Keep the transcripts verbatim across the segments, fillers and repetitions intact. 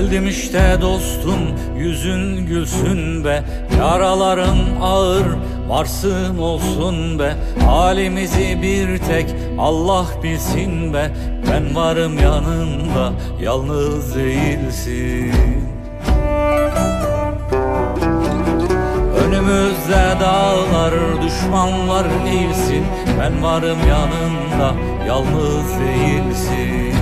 Geldim işte dostum, yüzün gülsün be. Yaralarım ağır, varsın olsun be. Halimizi bir tek Allah bilsin be. Ben varım yanında, yalnız değilsin. Önümüzde dağlar, düşmanlar eğilsin. Ben varım yanında, yalnız değilsin.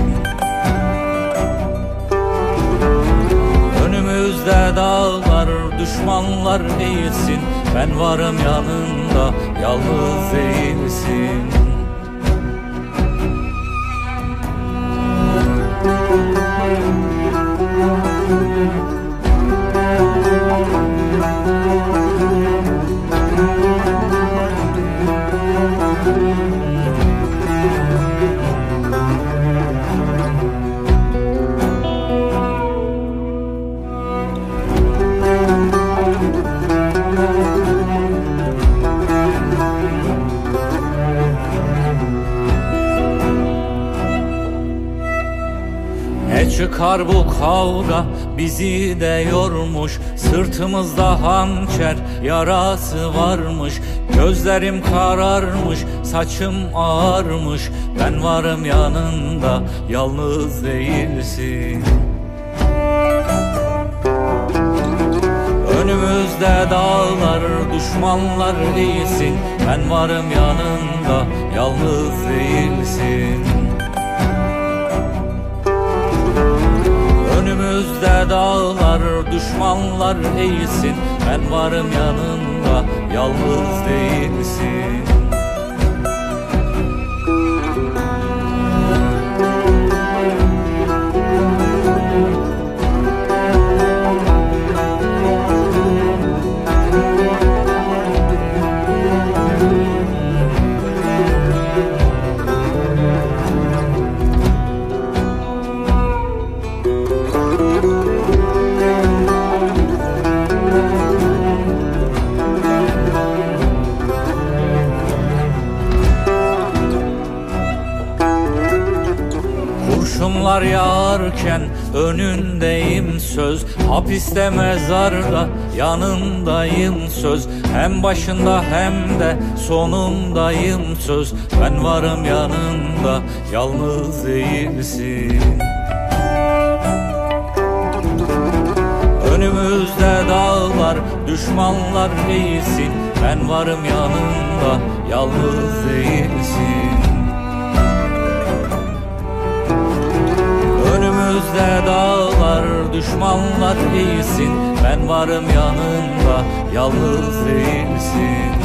Önümüzde dağlar, düşmanlar eğilsin. Ben varım yanında, yalnız değilsin. Ne çıkar bu kavga, bizi de yormuş. Sırtımızda hançer yarası varmış. Gözlerim kararmış, saçım ağarmış. Ben varım yanında, yalnız değilsin. Önümüzde dağlar, düşmanlar değilsin. Ben varım yanında, yalnız değilsin. Önümüzde dağlar, düşmanlar eğilsin. Ben varım yanında, yalnız değilsin. Kurşunlar yağarken önündeyim söz. Hapiste mezarda yanındayım söz. Hem başında hem de sonundayım söz. Ben varım yanında, yalnız değilsin. Önümüzde dağlar, düşmanlar eğilsin. Ben varım yanında, yalnız değilsin. Önümüzde dağlar, düşmanlar eğilsin. Ben varım yanında, yalnız değilsin.